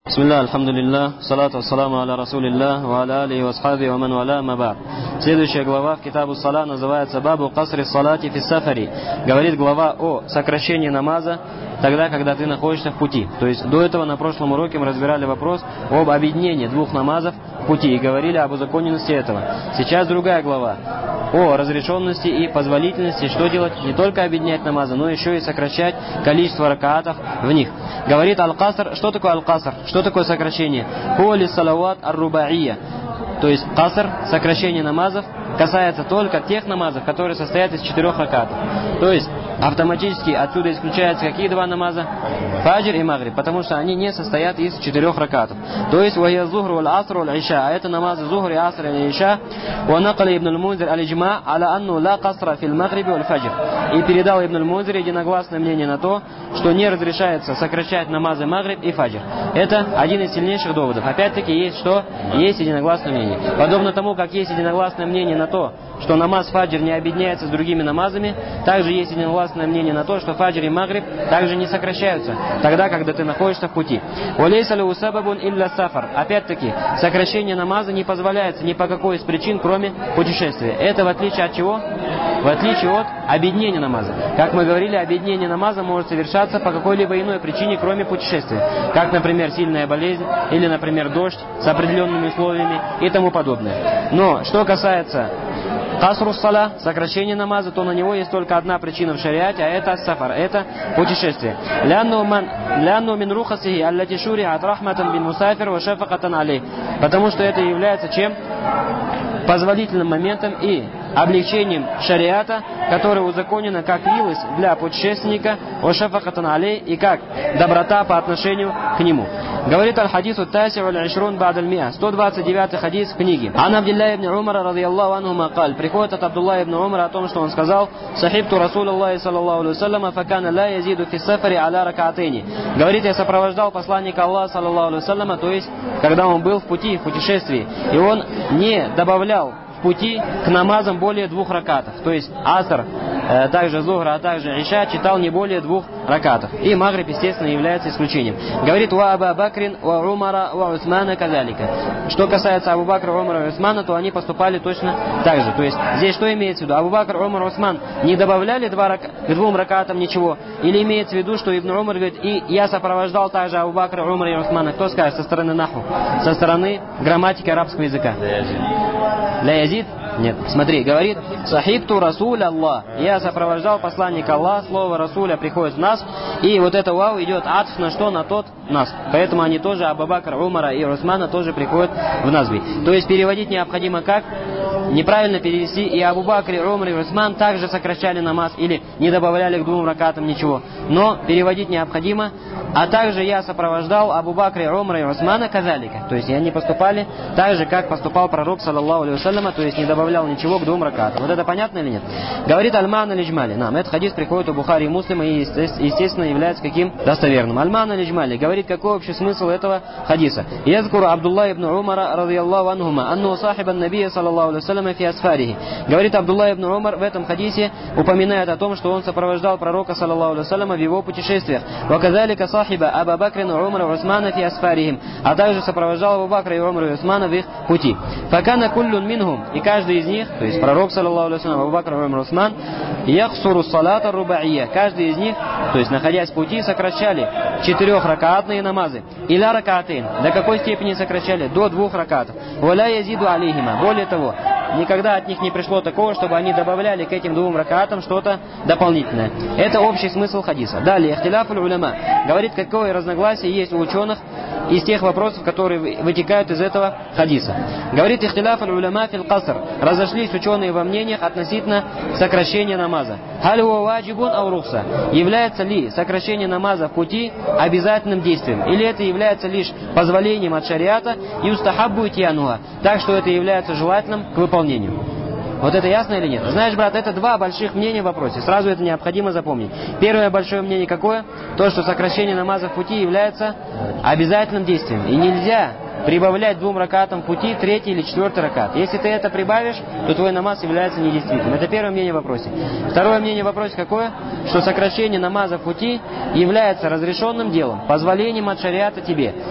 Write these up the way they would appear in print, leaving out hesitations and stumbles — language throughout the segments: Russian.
Бисмилля, альхамдулилля, салату ассаламу аля расулилля, ва аля алихи ва асхаби ва ман валя маба. Следующая глава в Китабу Сала называется Бабу Касри Салати фи Сафари. Говорит глава о сокращении намаза тогда, когда ты находишься в пути. То есть до этого на прошлом уроке мы разбирали вопрос об объединении двух намазов в пути и говорили об узаконенности этого. Сейчас другая глава о разрешенности и позволительности, что делать, не только объединять намазы, но еще и сокращать количество ракаатов в них. Говорит аль-каср. Что такое аль-каср? Что такое сокращение? Хуали салават ар-рубаия. То есть каср, сокращение намазов, касается только тех намазов, которые состоят из 4 ракатов. То есть автоматически отсюда исключаются какие два намаза? Фаджр и магриб, потому что они не состоят из 4 ракатов. То есть вахия зухр валь аср валь иша, а это намазы зухр и аср и иша. Ва накаля ибн аль-Мунзир аль-Иджма аля анну ла касра фил магриби валь фаджр. И передал ибн аль-Мунзир единогласное мнение на то, что не разрешается сокращать намазы магриб и фаджр. Это один из сильнейших доводов. Опять-таки есть что? Есть единогласное мнение. Подобно тому, как есть единогласное мнение на то, что намаз фаджр не объединяется с другими намазами, также есть единогласное мнение на то, что фаджр и магриб также не сокращаются тогда, когда ты находишься в пути. Опять-таки, сокращение намаза не позволяется ни по какой из причин, кроме путешествия. Это в отличие от чего? В отличие от объединения намаза. Как мы говорили, объединение намаза может совершаться по какой-либо иной причине, кроме путешествия. Как, например, сильная болезнь или, например, дождь с определенными условиями и тому подобное. Но, что касается касру сала, сокращение намаза, то на него есть только одна причина в шариате, а это сафар, это путешествие. Потому что это является чем? Позволительным моментом и облегчением шариата, которое узаконено как милость для путешественника, и как доброта по отношению к нему. Говорит аль-хадису таси валь-ишрун ба'даль-миа, 129 хадис в книге. Ан Абдилля ибн Умара радийаллаху анхума каль. Приходит от Абдулла ибн Умара о том, что он сказал: «Сахибту Расулаллахи саллаллаху алейхи вассаляма, факана ла язиду фи сафари аля ракаатейни». Говорит, я сопровождал посланника Аллаха саллаллаху алейхи вассаляма, то есть, когда он был в пути, в путешествии, и он не добавлял в пути к намазам более 2 ракатов. То есть аср, также зухра, а также иша читал не более 2 ракатов. И магриб, естественно, является исключением. Говорит: «Ва Аба Бакрин, ва Умара, ва Усмана казалика». Что касается Абу Бакра, Умара и Усмана, то они поступали точно так же. То есть здесь что имеется в виду? Абу Бакр, Умар, Усман не добавляли к 2 ракатам ничего? Или имеется в виду, что Ибн Умар говорит: «И я сопровождал также Абу Бакра, Умара и Усмана». Кто скажет? Со стороны наху, со стороны грамматики арабского языка. Ля язид? Нет. Смотри, говорит: «Сахибту Расуля Аллах». Я сопровождал посланника Аллаха. Слово Расуля приходит в нас. И вот это вау идет атф на что? На тот нас. Поэтому они тоже, Абу Бакр, Умара и Усмана, тоже приходят в назви. То есть переводить необходимо как? Неправильно перевести: и Абу Бакр, и Умар, и Усман также сокращали намаз или не добавляли к 2 ракатам ничего. Но переводить необходимо: а также я сопровождал Абу Бакра, Умара и Усмана казалика. То есть они поступали так же, как поступал пророк саллаллаху алейхи вассаляма, то есть не добавлял ничего к 2 ракатам. Вот это понятно или нет? Говорит Аль-Ман аль-Иджмали. Нам этот хадис приходит у Бухари и Муслима и, естественно, является каким? Достоверным. Аль-Ман аль-Иджмали говорит, какой общий смысл этого хадиса. Язкуру Абдулла ибн Умара радийаллаху анхума анну сахибан набия саллаллаху алейхи вассаляма фи асфарихи. Говорит, Абдулла ибн Умар в этом хадисе упоминает о том, что он сопровождал пророка саллаллаху алейхи вассаляма в его путешествиях. Ваказалика сахиба Аба Бакрин, Умара, Усмана фи асфарихим. А также сопровождал Абу Бакра и Умара и Усмана в их пути. Факана куллун минхум. И каждый из них, то есть пророк саллаллаху алейхи вассалям, Абу Бакр, Умар, Усман, яхсуру салата рубаия. Каждый из них, то есть находясь в пути, сокращали 4-ракатные намазы. Иля ракатейн. До какой степени сокращали? До 2 ракатов. Валя язиду алейхима. Более того, никогда от них не пришло такого, чтобы они добавляли к этим 2 ракатам что-то дополнительное. Это общий смысл хадиса. Далее, ихтиляф уль-уляма. Говорит, какое разногласие есть у ученых из тех вопросов, которые вытекают из этого хадиса. Говорит, ихтиляф уль-уляма фил каср. Разошлись ученые во мнениях относительно сокращения намаза. Халь хуа ваджибун ау рухса. Является ли сокращение намаза в пути обязательным действием? Или это является лишь позволением от шариата и устахаббу итьянуха, так что это является желательным к выполнению? Вот это ясно или нет? Знаешь, брат, это 2 больших мнения в вопросе. Сразу это необходимо запомнить. Первое большое мнение какое? То, что сокращение намаза в пути является обязательным действием. И нельзя прибавлять 2 ракатам в пути 3-й или 4-й ракат. Если ты это прибавишь, то твой намаз является недействительным. Это первое мнение в вопросе. Второе мнение в вопросе какое? Что сокращение намаза в пути является разрешенным делом, позволением от шариата тебе.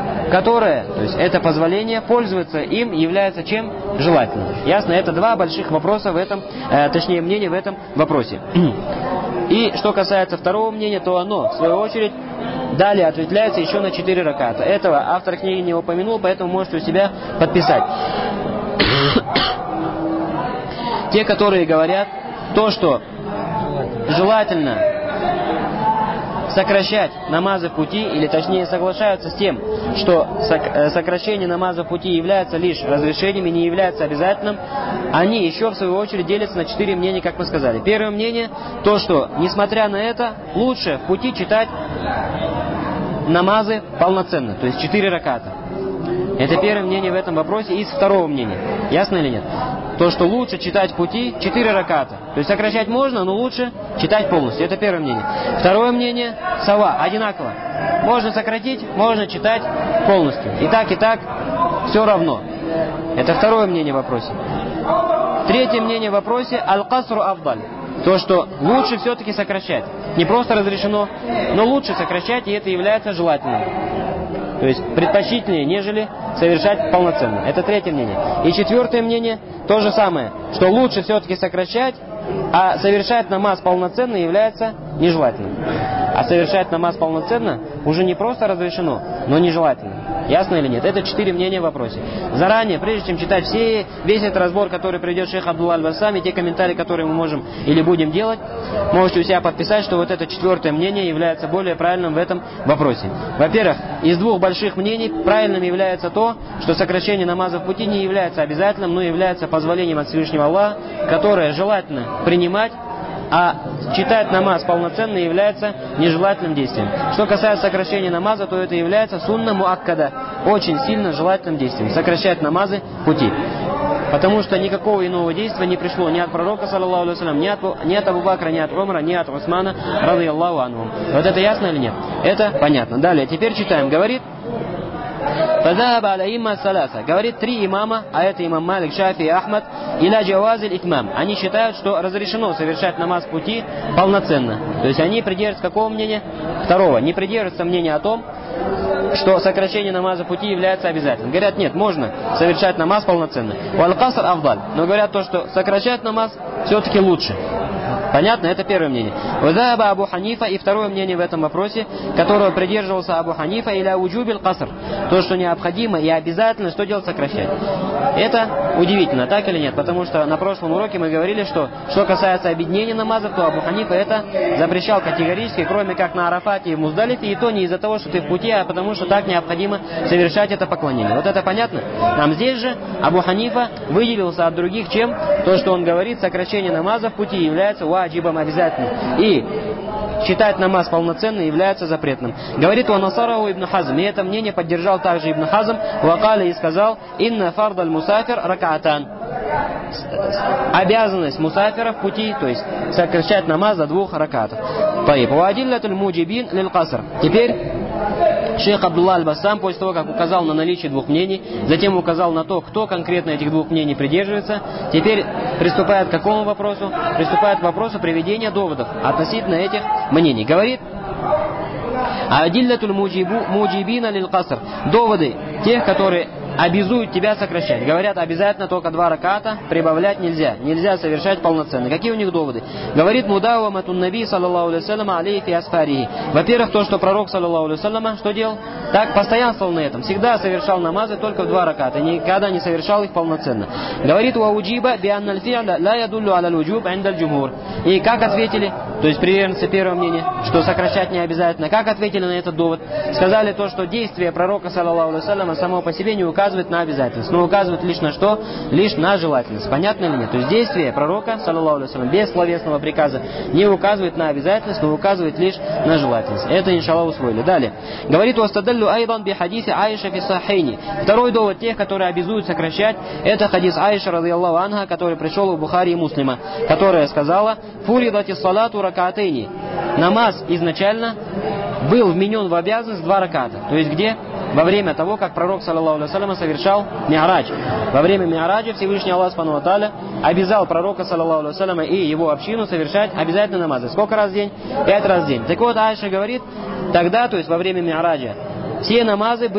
которое, то есть это позволение, пользоваться им является чем? Желательным. Ясно? Это два больших вопроса в этом, точнее мнения в этом вопросе. И что касается второго мнения, то оно, в свою очередь, далее ответвляется еще на 4 раката. Этого автор книги не упомянул, поэтому можете у себя подписать. Те, которые говорят то, что желательно сокращать намазы в пути, или точнее соглашаются с тем, что сокращение намаза в пути является лишь разрешением и не является обязательным, они еще в свою очередь делятся на 4 мнения, как мы сказали. Первое мнение, то, что несмотря на это, лучше в пути читать намазы полноценно, то есть 4 раката. Это первое мнение в этом вопросе из второго мнения. Ясно или нет? То, что лучше читать в пути 4 раката. То есть сокращать можно, но лучше читать полностью. Это первое мнение. Второе мнение, сава, одинаково. Можно сократить, можно читать полностью. И так, все равно. Это второе мнение в вопросе. Третье мнение в вопросе, аль-касру афдаль. То, что лучше все-таки сокращать. Не просто разрешено, но лучше сокращать, и это является желательным. То есть предпочтительнее, нежели совершать полноценно. Это третье мнение. И четвертое мнение, то же самое, что лучше все-таки сокращать, а совершать намаз полноценно является нежелательным. А совершать намаз полноценно уже не просто разрешено, но нежелательно. Ясно или нет? Это 4 мнения в вопросе. Заранее, прежде чем читать весь этот разбор, который придет шейх Абдулла аль-Басам, и те комментарии, которые мы можем или будем делать, можете у себя подписать, что вот это 4 мнение является более правильным в этом вопросе. Во-первых, из 2 больших мнений правильным является то, что сокращение намаза в пути не является обязательным, но является позволением от Всевышнего Аллаха, которое желательно принимать, а читать намаз полноценно является нежелательным действием. Что касается сокращения намаза, то это является сунна муаккада, очень сильно желательным действием. Сокращать намазы в пути. Потому что никакого иного действия не пришло ни от пророка, саллаллаху алейхи ва саллям, ни от Абу Бакра, ни от Умара, ни от Усмана, радийаллаху анхум. Вот это ясно или нет? Это понятно. Далее, теперь читаем. Говорит, говорит 3 имама, а это имам Малик, Шафи и Ахмад, иля джавазиль итмам. Они считают, что разрешено совершать намаз в пути полноценно. То есть они придерживаются какого мнения? Второго. Не придерживаются мнения о том, что сокращение намаза в пути является обязательным. Говорят, нет, можно совершать намаз полноценно. Валь-каср афдаль. Но говорят то, что сокращать намаз все-таки лучше. Понятно? Это первое мнение. Вазаба Абу Ханифа, и второе мнение в этом вопросе, которого придерживался Абу Ханифа, иля уджубил каср. То, что необходимо и обязательно, что делать? Сокращать. Это удивительно, так или нет? Потому что на прошлом уроке мы говорили, что касается объединения намазов, то Абу Ханифа это запрещал категорически, кроме как на Арафате и в Муздалифе, и то не из-за того, что ты в пути, а потому что так необходимо совершать это поклонение. Вот это понятно? Нам здесь же Абу Ханифа выделился от других, чем то, что он говорит, сокращение намаза в пути является ваджибом обязательным. И читать намаз полноценно является запретным. Говорит у Насараху ибн Хазм, и это мнение поддержал также ибн Хазм, вакаля и сказал, инна фардаль мусафир ракаатан. Обязанность мусафира в пути, то есть сокращать намаз за 2 ракатов. Теперь шейх Абдулла аль-Басам, после того, как указал на наличие 2 мнений, затем указал на то, кто конкретно этих 2 мнений придерживается, теперь приступает к какому вопросу? Приступает к вопросу приведения доводов относительно этих мнений. Говорит, адиллатуль муджибина лил каср. Доводы тех, которые обязуют тебя сокращать. Говорят, обязательно только 2 раката, прибавлять нельзя. Нельзя совершать полноценно. Какие у них доводы? Говорит, мудаваматун наби, саллаллаху алейхи салям, алейхи асфарихи. Во-первых, то, что пророк, саллаллаху алейхи салям, что делал? Так, постоянствовал на этом. Всегда совершал намазы только в 2 раката. Никогда не совершал их полноценно. Говорит, уауджиба бианналь фи'ля ла ядуллю аля луджуб индаль джумхур. И как ответили? То есть приверженцы первого мнения, что сокращать не обязательно. Как ответили на этот довод? Сказали то, что действие пророка, саллаллаху алейхи салям, само по себе не указывает на обязательность, но указывает лишь на что? Лишь на желательность. Понятно или нет? То есть действие пророка, саллаллаху алейхи салям, без словесного приказа не указывает на обязательность, но указывает лишь на желательность. Это, иншаллах, усвоили. Далее. Говорит, вастадаллю айдан би хадисе Аиша фи сахейни. Второй довод тех, которые обязуют сокращать, это хадис Аиша, радийаллаху анха, который пришел у Бухари и Муслима, которая сказала, фуридати салату ракатейни. Намаз изначально был вменен в обязанность 2 раката. То есть где? Во время того, как пророк, саллаллаху алейхи ва саллям, совершал ми'радж. Во время ми'раджа Всевышний Аллах субхану ва тааля обязал пророка, саллаллаху алейхи ва саллям, и его общину совершать обязательно намазы. Сколько раз в день? 5 раз в день. Так вот, Аиша говорит, тогда, то есть во время ми'раджа, все намазы были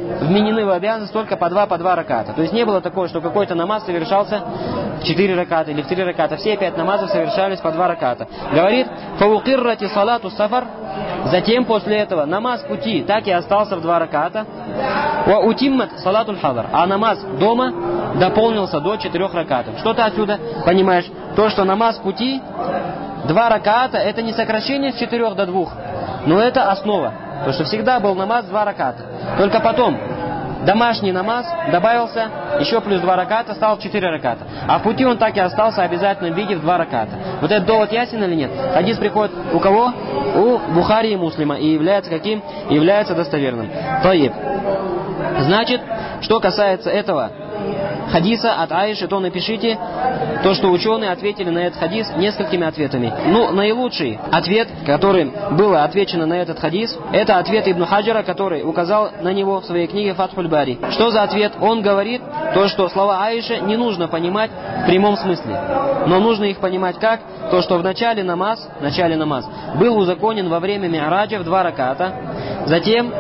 вменены в обязанность только по два раката. То есть не было такого, что какой-то намаз совершался в 4 раката или в 3 раката. Все 5 намазов совершались по 2 раката. Говорит, фаукиррати салату сафар. Затем после этого намаз пути так и остался в 2 раката. Ва утиммат салатуль хадар. А намаз дома дополнился до 4 ракатов. Что ты отсюда понимаешь? То, что намаз пути 2 раката, это не сокращение с 4 до 2, но это основа. То, что всегда был намаз 2 раката. Только потом домашний намаз добавился еще плюс 2 раката, стал 4 раката. А в пути он так и остался в обязательном виде в 2 раката. Вот этот довод ясен или нет? Хадис приходит у кого? У Бухари и Муслима. И является каким? Является достоверным. Таиб. Значит, что касается этого хадиса от Аиши, то напишите то, что ученые ответили на этот хадис несколькими ответами. Ну, наилучший ответ, который было отвечено на этот хадис, это ответ Ибн Хаджара, который указал на него в своей книге Фатхуль Бари. Что за ответ? Он говорит то, что слова Аиши не нужно понимать в прямом смысле, но нужно их понимать как? То, что в начале намаз был узаконен во время Ми'раджа в 2 раката, затем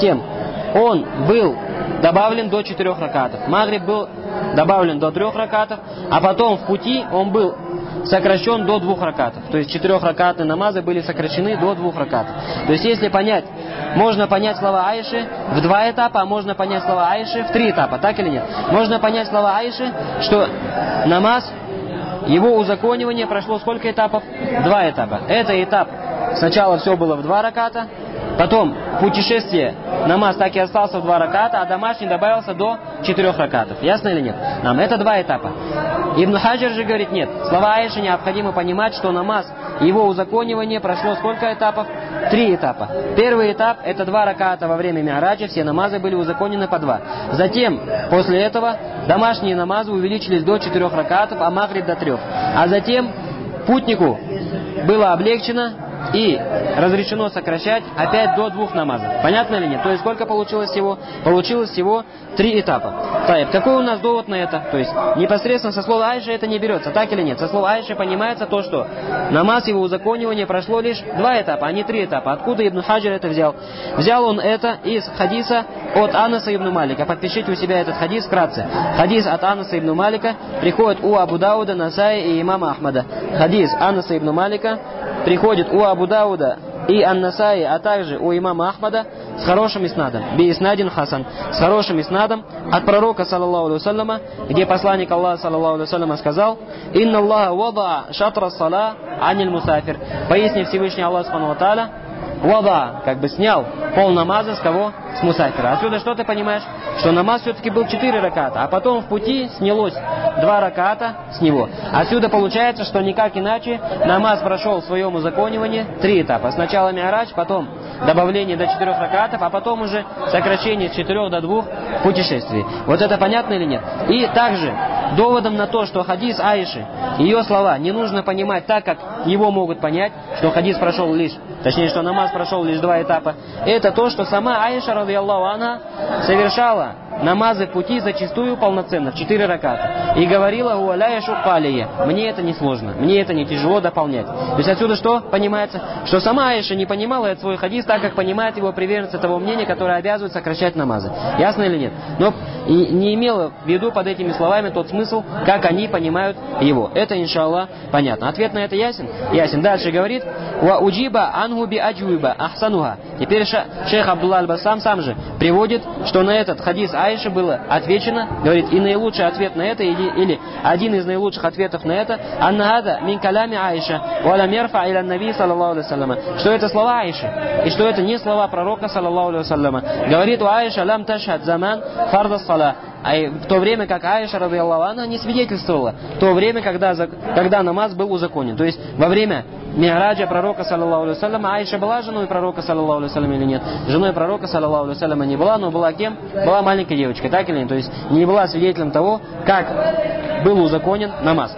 он был добавлен до 4 ракатов. Магриб был добавлен до 3 ракатов, а потом в пути он был сокращен до 2 ракатов. То есть 4-ракатные намазы были сокращены до 2 ракатов. То есть если понять, можно понять слова Аиши в 2 этапа, а можно понять слова Аиши в 3 этапа, так или нет? Можно понять слова Аиши, что намаз, его узаконивание прошло сколько этапов? 2 этапа. Это этап, сначала все было в 2 раката, потом путешествие, намаз так и остался в 2 раката, а домашний добавился до 4 ракатов. Ясно или нет? Нам это 2 этапа. Ибн Хаджар же говорит, нет. Слова Аиши необходимо понимать, что намаз, его узаконивание прошло сколько этапов? 3 этапа. Первый этап – это 2 раката во время Ми'раджа, все намазы были узаконены по 2. Затем, после этого, домашние намазы увеличились до 4 ракатов, а магриб до 3. А затем путнику было облегчено и разрешено сокращать опять до 2 намазов. Понятно или нет? То есть сколько получилось всего? Получилось всего 3 этапа. Таиб, какой у нас довод на это? То есть непосредственно со слова Аиши это не берется, так или нет? Со слова Аиши понимается то, что намаз его узаконивания прошло лишь 2 этапа, а не 3 этапа. Откуда Ибн Хаджар это взял? Взял он это из хадиса от Анаса ибн Малика. Подпишите у себя этот хадис вкратце. Хадис от Анаса ибн Малика приходит у Абу Дауда, Насаи и имама Ахмада. Хадис Анаса ибн Малика приходит у Абу Дауда и Ан-Насаи, а также у имама Ахмада с хорошим иснадом, би-иснадин хасан, с хорошим иснадом от пророка, саллаллаху алейхи вассаляма, где посланник Аллаха, саллаллаху алейхи вассаляма, сказал: «Инна Аллаха вада шатра сала аниль мусафир». Поясни Всевышний Аллах субхану ва тааля, вада, как бы снял пол намаза с кого? С мусафира. Отсюда что ты понимаешь? Что намаз все-таки был 4 раката, а потом в пути снялось 2 раката с него. Отсюда получается, что никак иначе намаз прошел в своем узаконивании 3 этапа. Сначала Ми'радж, потом добавление до 4 ракатов, а потом уже сокращение с 4 до 2 в путешествии. Вот это понятно или нет? И также доводом на то, что хадис Аиши, ее слова не нужно понимать так, как его могут понять, что хадис прошел лишь, точнее, что намаз прошел лишь 2 этапа, это то, что сама Аиша, радийаллаху анха, совершала намазы в пути зачастую полноценно, в 4 раката. И говорила: «Уаляя шукалия». Мне это не сложно, мне это не тяжело дополнять. То есть отсюда что понимается? Что сама Аиша не понимала этот свой хадис так, как понимает его приверженцы того мнения, которое обязывает сокращать намазы. Ясно или нет? Но и не имела в виду под этими словами тот смысл, как они понимают его. Это, иншаллах, понятно. Ответ на это ясен? Ясен. Дальше говорит: «Ва уджиба ангу би аджуиба ахсануха». Теперь шейх Абдулла аль-Басам сам же приводит, что на этот хадис Аиши было отвечено, говорит, и наилучший ответ на это, или один из наилучших ответов на это: «Аннахада мин калями Аиша, валя мерфа иля наби, саллаллаху алейхи вассаляма». Что это слова Аиши, и что это не слова пророка, саллаллаху алейхи вассаляма. Говорит: «У Аиша лам ташхад заман фарда сала». А в то время как Аиша, радийаллаху анха, не свидетельствовала, в то время, когда намаз был узаконен. То есть во время Ми'раджа пророка, саллаллаху алейхи вассаляма, Аиша была женой пророка, саллаллаху алейхи вассаляма, или нет? Женой пророка, саллаллаху алейхи вассаляма, не была, но была кем? Была маленькой девочкой, так или нет? То есть не была свидетелем того, как был узаконен намаз.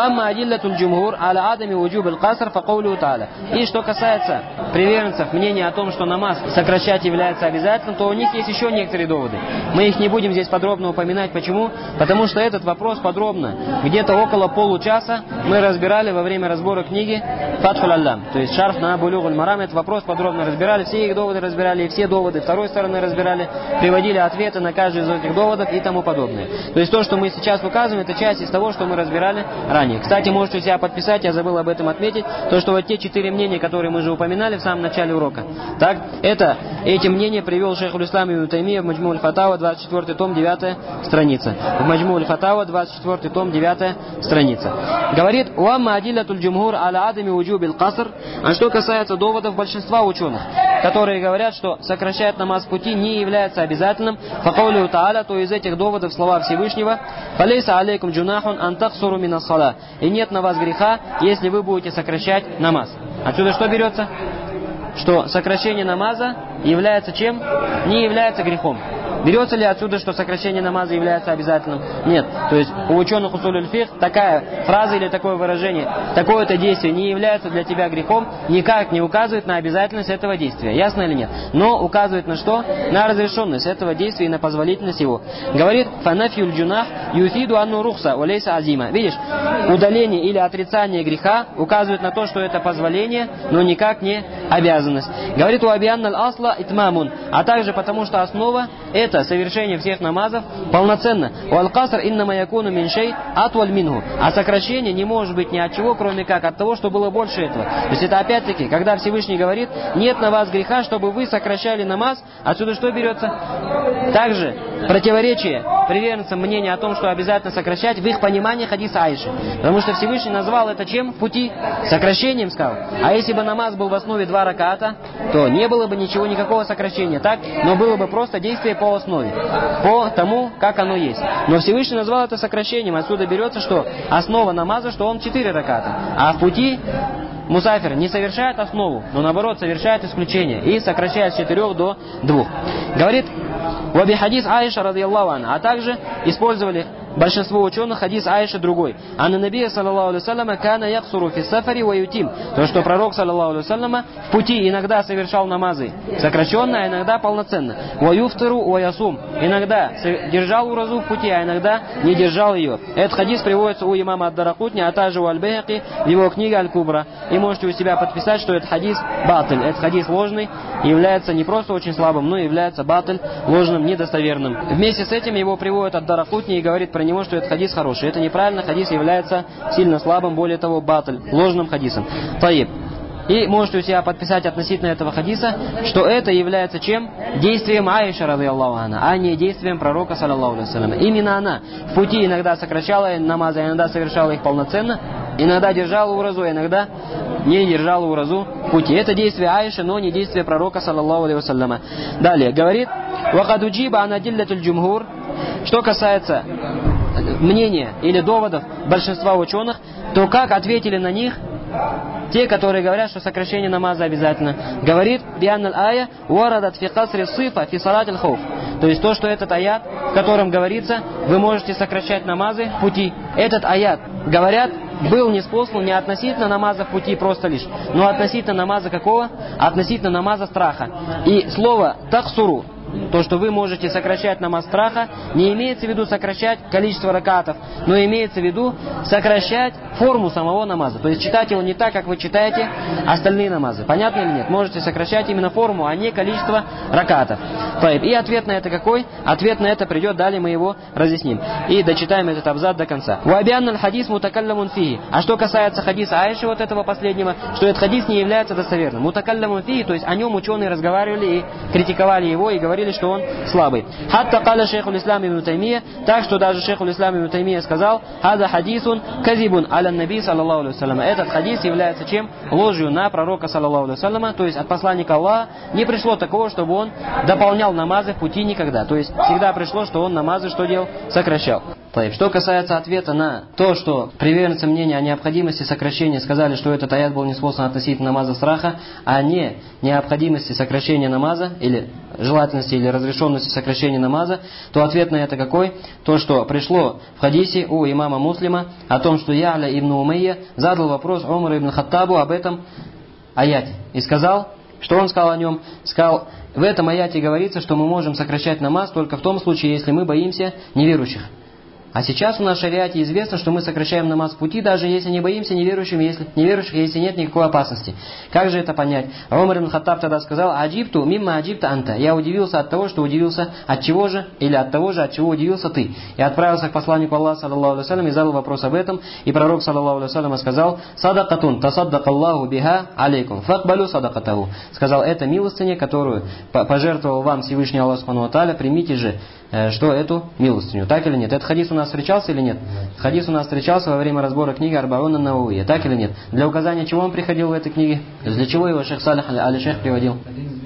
И что касается приверженцев мнения о том, что намаз сокращать является обязательным, то у них есть еще некоторые доводы. Мы их не будем здесь подробно упоминать. Почему? Потому что этот вопрос подробно, где-то около получаса, мы разбирали во время разбора книги Фатхуль Аллам, то есть шарф на Булюгуль Марам, этот вопрос подробно разбирали, все их доводы разбирали, и все доводы второй стороны разбирали, приводили ответы на каждый из этих доводов и тому подобное. То есть то, что мы сейчас указываем, это часть из того, что мы разбирали ранее. Кстати, можете себя подписать, я забыл об этом отметить, то, что вот те 4 мнения, которые мы же упоминали в самом начале урока, так, эти мнения привел шейхуль Ислам ибн Таймия в Маджму аль-Фатава, 24 том, 9 страница. В Маджму аль-Фатава, 24 том, 9 страница. Говорит, «Уамма адиллатуль джумхур аля адами уджубил каср». А что касается доводов большинства ученых, которые говорят, что сокращать намаз в пути не является обязательным, факаулю тааля, то из этих доводов слова Всевышнего, «Фалейса алейкум джунахун антахсуру минас сала». И нет на вас греха, если вы будете сокращать намаз. Отсюда что берется? Что сокращение намаза является чем? Не является грехом. Берется ли отсюда, что сокращение намаза является обязательным? Нет. То есть у ученых усуль аль-фикх такая фраза или такое выражение, такое-то действие не является для тебя грехом, никак не указывает на обязательность этого действия. Ясно или нет? Но указывает на что? На разрешенность этого действия и на позволительность его. Говорит, фанафьюль джунах юфиду анну рухса улейса азима. Видишь, удаление или отрицание греха указывает на то, что это позволение, но никак не обязанность. Говорит, у абианналь асла итмамун, а также потому, что основа это совершение всех намазов полноценно. Уаль-каср иннама якуну мин шей атваль минху. А сокращение не может быть ни от чего, кроме как от того, что было больше этого. То есть это опять-таки, когда Всевышний говорит, нет на вас греха, чтобы вы сокращали намаз, отсюда что берется? Также противоречие приверженцам мнения о том, что обязательно сокращать, в их понимании хадиса Аиши. Потому что Всевышний назвал это чем? Пути. Сокращением сказал. А если бы намаз был в основе 2 раката, то не было бы ничего, никакого сокращения, так? Но было бы просто действие по основе, по тому, как оно есть. Но Всевышний назвал это сокращением. Отсюда берется, что основа намаза, что он 4 раката. А в пути мусафир не совершает основу, но наоборот совершает исключение и сокращает с 4 до 2. Говорит, «Ваби хадис Аиша радийаллаху анха», а также использовали большинство ученых хадис Аиши другой. Анна Набия саллаллаху алейхи саллама кана яксуру фи сафари ва ютим. То, что пророк саллаллаху алейхи саллама в пути иногда совершал намазы сокращенно, а иногда полноценно. Ва юфтиру ва ясум. Иногда держал уразу в пути, а иногда не держал ее. Этот хадис приводится у имама ад-Даракутни, а также у аль-Байхаки в его книге Аль-Кубра. И можете у себя подписать, что этот хадис батыль. Этот хадис ложный, является не просто очень слабым, но и является батыль, ложным, недостоверным. Вместе с этим его приводит ад-Даракутни и говорит про него, что этот хадис хороший. Это неправильно, хадис является сильно слабым, более того, батль, ложным хадисом. Таиб. И можете у себя подписать относительно этого хадиса, что это является чем? Действием Аиши радийаллаху анха, а не действием пророка саллаллаху алейхи вассалям. Именно она в пути иногда сокращала намазы, иногда совершала их полноценно, иногда держала уразу, иногда не держала уразу в пути. Это действие Аиши, но не действие пророка саллаллаху алейхи вассаляма. Далее говорит, «Вакад уджиба ан адиллатуль джумхур». Что касается мнения или доводов большинства ученых, то как ответили на них те, которые говорят, что сокращение намаза обязательно? Говорит, бианналь ая уарадат фи касри сифа фи салат аль-хауф. То есть то, что этот аят, в котором говорится, вы можете сокращать намазы в пути. Этот аят, говорят, был ниспослан не относительно намаза в пути просто лишь, но относительно намаза какого? Относительно намаза страха. И слово «тахсуру», то, что вы можете сокращать намаз страха, не имеется в виду сокращать количество ракатов, но имеется в виду сокращать форму самого намаза. То есть читать его не так, как вы читаете остальные намазы. Понятно или нет? Можете сокращать именно форму, а не количество ракатов. И ответ на это какой? Ответ на это придет, далее мы его разъясним. И дочитаем этот абзац до конца. «Уабианналь хадис мутакалламун фиги». А что касается хадиса Аиши, вот этого последнего, что этот хадис не является достоверным. Мутакалламун фиги, то есть о нем ученые разговаривали и критиковали его, и говорили, что он слабый. Хатта каля шейхуль ислам ибн Таймия, так что даже шейхуль ислам ибн Таймия сказал, «Хада хадисун казибун аля наби саллаллаху алейхи вассалям». Этот хадис является чем? Ложью на пророка саллаллаху алейхи вассаляма, то есть от посланника Аллаха не пришло такого, чтобы он дополнял намазы в пути никогда. То есть всегда пришло, что он намазы что делал? Сокращал. Что касается ответа на то, что приверженцы мнения о необходимости сокращения сказали, что этот аят был ниспослан относительно намаза страха, а не необходимости сокращения намаза, или желательности или разрешенности сокращения намаза, то ответ на это какой? То, что пришло в хадисе у имама Муслима о том, что Я'ля ибн Умайя задал вопрос Умару ибн Хаттабу об этом аяте. И сказал, что он сказал о нем? Сказал, в этом аяте говорится, что мы можем сокращать намаз только в том случае, если мы боимся неверующих. А сейчас у нас в шариате известно, что мы сокращаем намаз в пути, даже если не боимся неверующих, если нет никакой опасности. Как же это понять? Умар ибн Хаттаб тогда сказал: «Аджибту мимма аджибта анта». Я удивился от того, что удивился от чего же, или от того же, от чего удивился ты. И отправился к посланнику Аллаха, саллаллаху алейхи вассалям, и задал вопрос об этом. И пророк, саллаллаху алейхи вассалям, сказал: «Садакатун тасаддакаллаху биха алейкум, факбалю садакатаху». Сказал: это милостыня, которую пожертвовал вам Всевышний Аллах субхану ва тааля, примите же что эту милостыню. Так или нет? Этот хадис у нас встречался или нет? Хадис у нас встречался во время разбора книги Арбаун ан-Нававия. Так или нет? Для указания чего он приходил в этой книге? Для чего его шейх Салих аль-Шейх приводил?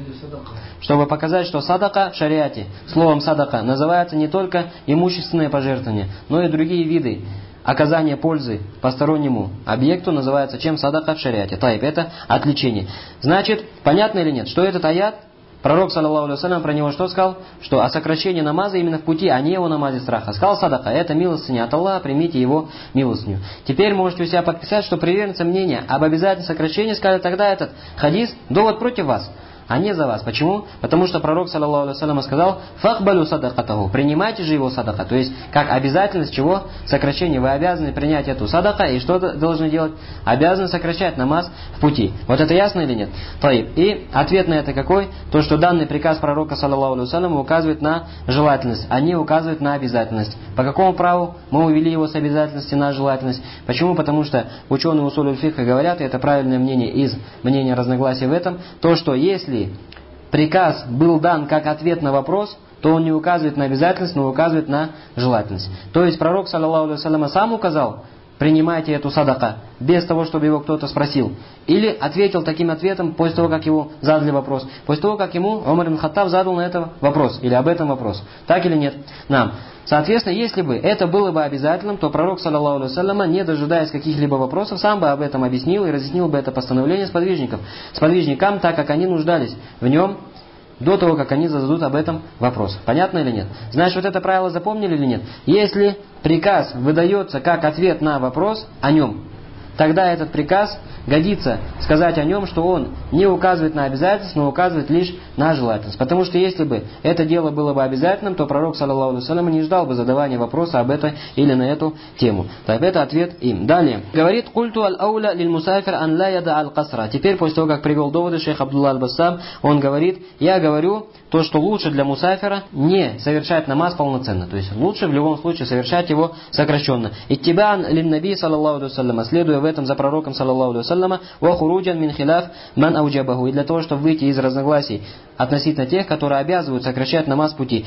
Чтобы показать, что садака в шариате, словом садака, называется не только имущественное пожертвование, но и другие виды оказания пользы постороннему объекту называется чем садака в шариате. Тайп, это отвлечение. Значит, понятно или нет, что этот аят, пророк, саллаллаху алейхи вассалям, про него что сказал? Что о сокращении намаза именно в пути, а не о намазе страха. Сказал: садака, это милостыня от Аллаха, примите его милостыню. Теперь можете у себя подписать, что приверженцы мнения об обязательном сокращении сказали: тогда этот хадис довод против вас, а не за вас. Почему? Потому что пророк, саллаллаху алейхи вассалям, сказал: «Фахбалю садакатаху», принимайте же его садака. То есть, как обязательность чего? Сокращение. Вы обязаны принять эту садака, и что должны делать? Обязаны сокращать намаз в пути. Вот это ясно или нет? И ответ на это какой? То, что данный приказ пророка, саллаллаху алейхи вассалям, указывает на желательность, а не указывает на обязательность. По какому праву мы увели его с обязательности на желательность? Почему? Потому что ученые усуль фикха говорят, и это правильное мнение из мнения разногласий в этом, то, что если приказ был дан как ответ на вопрос, то он не указывает на обязательность, но указывает на желательность. То есть пророк, саллаллаху алейхи вассалям, сам указал: принимайте эту садака, без того, чтобы его кто-то спросил. Или ответил таким ответом после того, как его задали вопрос. После того, как ему Умар ибн Хаттаб задал на это вопрос, или об этом вопрос. Так или нет? Соответственно, если бы это было бы обязательным, то пророк, саллаллаху алейхи вассалям, не дожидаясь каких-либо вопросов, сам бы об этом объяснил и разъяснил бы это постановление сподвижникам, так как они нуждались в нем до того, как они зададут об этом вопрос. Понятно или нет? Значит, вот это правило запомнили или нет? Если приказ выдается как ответ на вопрос о нем, тогда этот приказ годится сказать о нем, что он не указывает на обязательность, но указывает лишь на желательность. Потому что если бы это дело было бы обязательным, то пророк, саллаллаху алейхи вассалям, не ждал бы задавания вопроса об этой или на эту тему. Так, это ответ им. Далее. Говорит: «Культу аль-ауля лиль-мусафир ан ла яда аль-касра». Теперь, после того, как привел доводы шейх Абдулла аль-Бассам, он говорит: я говорю то, что лучше для мусафира не совершать намаз полноценно. То есть лучше в любом случае совершать его сокращенно. Иттибаан лин-наби, саллаллаху алейхи вассалям, следуя в этом за пророком, саллаллаху алейхи вассалям, ва хуруджан мин хиляф ман ауджабаху. И для того, чтобы выйти из разногласий относительно тех, которые обязывают сокращать намаз в пути.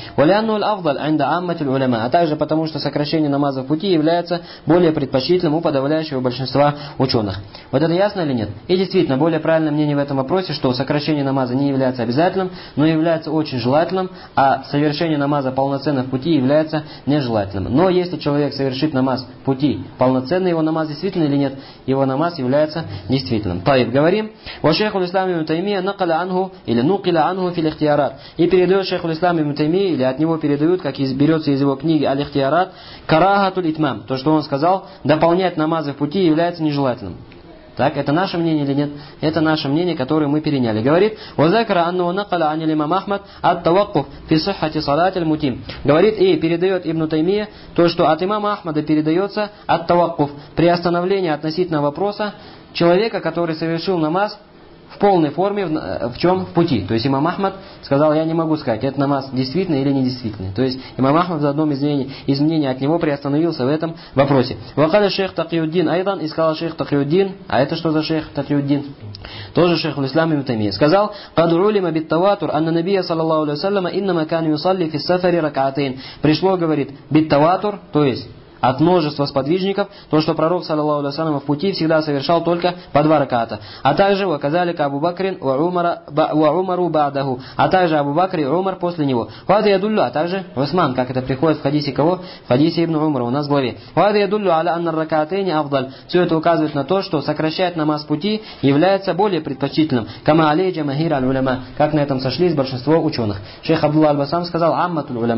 А также потому, что сокращение намаза в пути является более предпочтительным у подавляющего большинства ученых. Вот это ясно или нет? И действительно, более правильное мнение в этом вопросе, что сокращение намаза не является обязательным, но является очень желательным, а совершение намаза полноценно в пути является нежелательным. Но если человек совершит намаз в пути полноценно, его намаз действительно или нет? Его намаз является действительным. Таиб, говорим: «Ва шейху ислам ибн Таймия накаля анху или нукиля анху фил ихтиярат». И передает шейху ислам ибн Таймия, или от него передают, как берется из его книги «Аль-Ихтиярат», карахатуль итмам. То, что он сказал, дополнять намазы в пути является нежелательным. Так, это наше мнение или нет? Это наше мнение, которое мы переняли. Говорит: «Вазакара анну накаля анил имам Ахмад ат-таваккуф фи сиххати салат аль-мутим». Говорит и передает Ибн Таймия то, что от имама Ахмада передается ат-таваккуф, приостановление относительно вопроса человека, который совершил намаз в полной форме, в чем? В пути. То есть имам Ахмад сказал: я не могу сказать, это намаз действительный или недействительный. То есть имам Ахмад в одном из мнений от него приостановился в этом вопросе. Вакаля шейх Такиуддин айдан, и сказал шейх Такиуддин, а это что за шейх Такиуддин? Тоже шейх ислам ибн Таймия. Сказал: «Кад улима бит таватур анна набия саллаллаху алейхи вассалям иннама кан юсалли фи сафари рак'атейн». Пришло, говорит, бит таватур, то есть от множества сподвижников, то, что пророк, саллаллаху алейхи вассалям, в пути всегда совершал только по 2 раката. А также ваказалика Абу Бакрин ва Умару ба'даху. А также Абу Бакр и Умар после него. Вада ядуллю, а также Усман, как это приходит в хадисе кого? В хадисе Ибн Умара у нас в главе. Вада ядуллю аля анна ракатейни афдаль. Все это указывает на то, что сокращать намаз в пути является более предпочтительным. Кама алейджа махир аль-уляма. Как на этом сошлись большинство ученых. Шейх Абдулла аль-Басам сказал: амматуль уляма.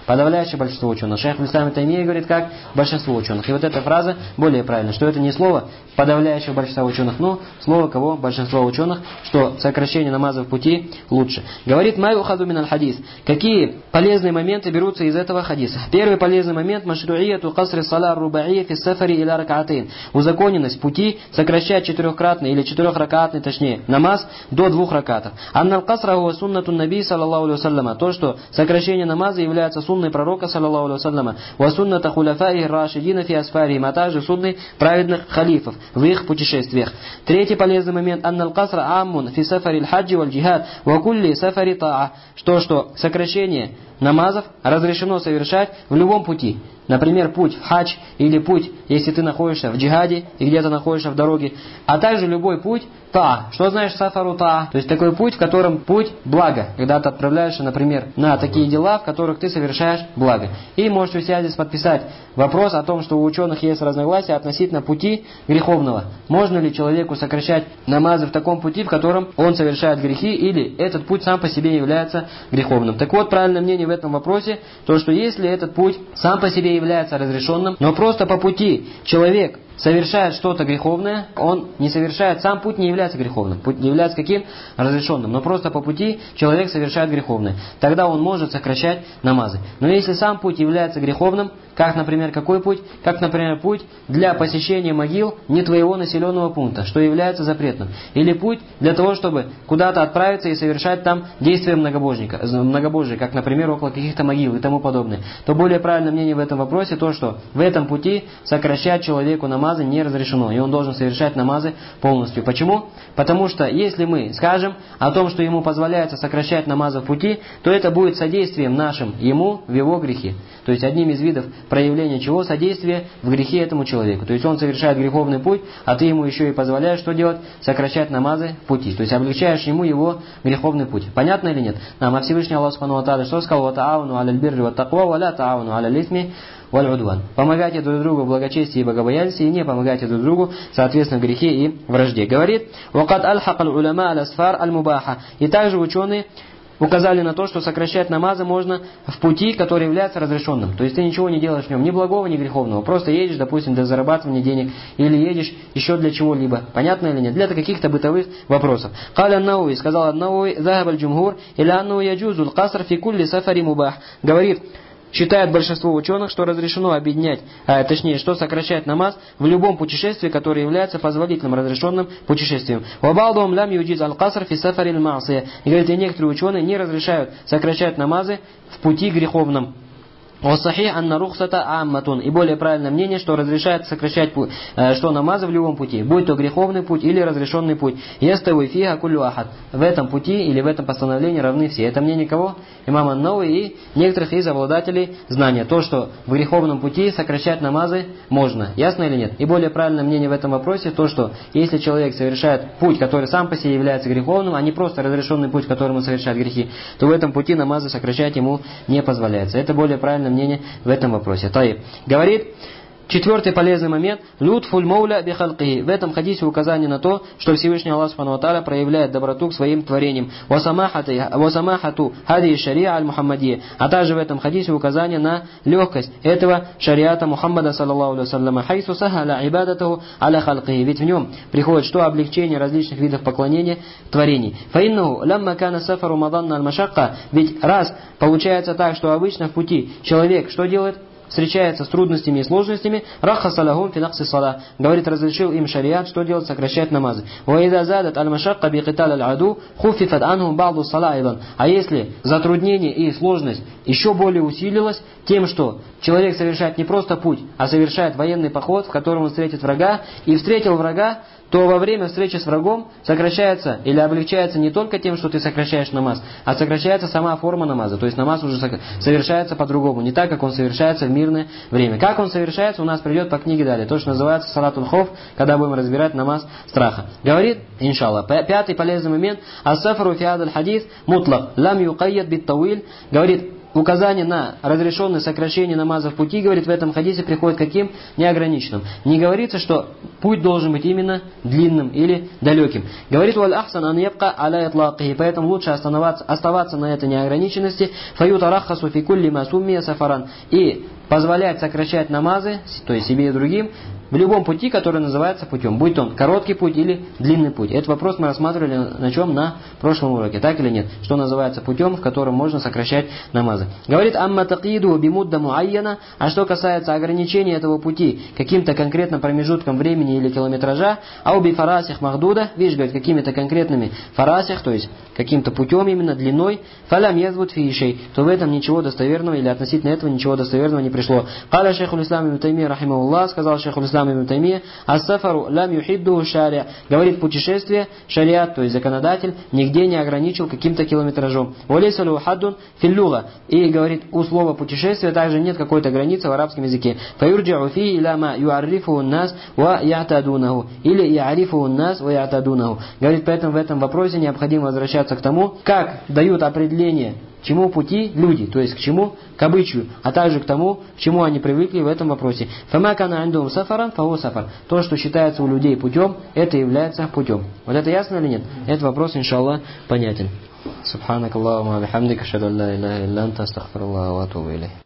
Подавляющее большинство ученых. Шейх Ислам Таймия говорит, как большинство ученых. И вот эта фраза более правильная, что это не слово подавляющего большинства ученых, но слово кого? Большинства ученых, что сокращение намаза в пути лучше. Говорит Май ухаду мин аль-хадис. Какие полезные моменты берутся из этого хадиса? Первый полезный момент: машруияту касри салар рубаия фи сафари иля ракатин. Узаконенность пути сокращать четырехкратный или четырехракатный, точнее, намаз до 2 ракатов. Аннал касра хуа суннату наби саллаллаху алейхи вассаляма. То, что сокращение намаза является сунной пророка саллаллаху алейхи вассаляма. Ва сунната хуляфаи рашидина фи асфарихим, а также сунной праведных халифов в их путешествиях. Третий полезный момент: аннал касра аммун фи сафари аль-хаджи валь джихад ва кулли сафари таа. Что сокращение намазов разрешено совершать в любом пути. Например, путь в хадж или путь, если ты находишься в джихаде и где-то находишься в дороге, а также любой путь та. Что значит сафару та? То есть такой путь, в котором путь блага, когда ты отправляешься, например, на такие дела, в которых ты совершаешь благо. И можете у себя здесь подписать вопрос о том, что у ученых есть разногласия относительно пути греховного. Можно ли человеку сокращать намазы в таком пути, в котором он совершает грехи, или этот путь сам по себе является греховным? Так вот, правильное мнение в этом вопросе, то, что если этот путь сам по себе является разрешенным, но просто по пути человек совершает что-то греховное, он не совершает, сам путь не является греховным. Путь не является каким? Разрешенным. Но просто по пути человек совершает греховное. Тогда он может сокращать намазы. Но если сам путь является греховным, как, например, какой путь? Как, например, путь для посещения могил не твоего населенного пункта, что является запретным. Или путь для того, чтобы куда-то отправиться и совершать там действия многобожия, как, например, около каких-то могил и тому подобное. То более правильное мнение в этом вопросе то, что в этом пути сокращать человеку намазы не разрешено. И он должен совершать намазы полностью. Почему? Потому что если мы скажем о том, что ему позволяется сокращать намазы в пути, то это будет содействием нашим ему в его грехе. То есть одним из видов проявления чего? Содействие в грехе этому человеку. То есть он совершает греховный путь, а ты ему еще и позволяешь что делать? Сокращать намазы в пути. То есть облегчаешь ему его греховный путь. Понятно или нет? А Всевышний Аллах Субхану ва Тааля что сказал? «Ва таавану аля аль-бирри ва таква, ва ла таавану аля аль-исми валь удван». Помогайте друг другу в благочестии и богобоязненности, и не помогайте друг другу, соответственно, в грехе и вражде. Говорит: «Вакад аль-хакал уляма аль-асфар аль-мубаха». И также ученые указали на то, что сокращать намазы можно в пути, который является разрешенным. То есть ты ничего не делаешь в нем, ни благого, ни греховного. Просто едешь, допустим, для зарабатывания денег, или едешь еще для чего-либо. Понятно или нет? Для каких-то бытовых вопросов. Каля ан-Науи, сказал ан-Науи, захаб аль-джумхур, иля анну яджузу аль-каср фи кулли сафари мубах. Говорит, считает большинство ученых, что разрешено объединять, точнее, что сокращать намаз в любом путешествии, которое является позволительным, разрешенным путешествием. Вабалдум лям юджиз аль-каср фи сафари аль-маасия. И говорит, и некоторые ученые не разрешают сокращать намазы в пути греховном. Вассахих анна рухсата амматун. И более правильное мнение, что разрешает сокращать что намазы в любом пути, будь то греховный путь или разрешенный путь. Ястави фиха куллю ахад. В этом пути или в этом постановлении равны все. Это мнение кого? Имама ан-Науи и некоторых из обладателей знания. То, что в греховном пути сокращать намазы можно. Ясно или нет? И более правильное мнение в этом вопросе то, что если человек совершает путь, который сам по себе является греховным, а не просто разрешенный путь, которым он совершает грехи, то в этом пути намазы сокращать ему не позволяется. Это более правильное мнение в этом вопросе. Таиб. Говорит, четвертый полезный момент: лютфуль мауля би халкихи. В этом хадисе указание на то, что Всевышний Аллах Субхану ва Тааля проявляет доброту к своим творениям. Васамахату хади шария аль-Мухаммадия. А также в этом хадисе указание на легкость этого шариата Мухаммада саллаллаху алейхи вассаляма. Хайсу сахаля ибадатаху аля халкихи. Ведь в нем приходит что? Облегчение различных видов поклонения творений. Фаиннаху лямма кана сафару маданна аль-машакка. Ведь раз получается так, что обычно в пути человек что делает? Встречается с трудностями и сложностями, рахасалахум финакси сала. Говорит, разрешил им шариат, что делать? Сокращать намазы. Ваида задат аль-машакка бикитал аль-аду, хуфифат анхум ба'ду сала айдан. А если затруднение и сложность еще более усилилась тем, что человек совершает не просто путь, а совершает военный поход, в котором он встретит врага, и встретил врага, то во время встречи с врагом сокращается или облегчается не только тем, что ты сокращаешь намаз, а сокращается сама форма намаза. То есть намаз уже совершается по-другому, не так, как он совершается в мирное время. Как он совершается, у нас придет по книге далее. То, что называется салатуль хоф, когда будем разбирать намаз страха. Говорит, иншаллах, пятый полезный момент: ас-сафару фи хадаль хадис мутлак, лам юкайяд бит тауиль. Говорит, указание на разрешенное сокращение намаза в пути, говорит, в этом хадисе приходит каким? Неограниченным. Не говорится, что путь должен быть именно длинным или далеким. Говорит, валь ахсан ан ябка аля итлакихи, поэтому лучше оставаться на этой неограниченности, фаютарахасу фи кулли ма суммия сафаран, и позволять сокращать намазы, то есть себе и другим, в любом пути, который называется путем. Будь он короткий путь или длинный путь. Этот вопрос мы рассматривали на чем? На прошлом уроке. Так или нет? Что называется путем, в котором можно сокращать намазы. Говорит, амма тaqиду бимудда муайяна. А что касается ограничения этого пути каким-то конкретным промежутком времени или километража, ауби фарасих махдуда, видишь, говорит, какими-то конкретными фарасих, то есть каким-то путем именно длиной, фалям язвут фишей, то в этом ничего достоверного или относительно этого ничего достоверного не пришло. Каля шейхуль ислам ибн Таймия рахимахуллах, сказал шейхуль ислам ибн Таймия, ас-сафару лам юхидду шария, говорит, путешествие, шариат, то есть законодатель, нигде не ограничил каким-то километражом. Валейсалу хаддун филлюга, и говорит, у слова путешествие также нет какой-то границы в арабском языке. Фаюрджиу фи иля ма юаррифу нас ва ятадунаху, или яарифу нас ва ятадунаху. Говорит, поэтому в этом вопросе необходимо возвращаться к тому, как дают определение чему пути люди, то есть к чему? К обычаю, а также к тому, к чему они привыкли в этом вопросе. Фамакана андум сафаран фау сафар. То, что считается у людей путем, это является путем. Вот это ясно или нет? Этот вопрос, иншаллах, понятен. Субханакаллаху ва бихамдика, ашхаду ан ла иляха илля анта, астагфируллаха ва атубу илейх.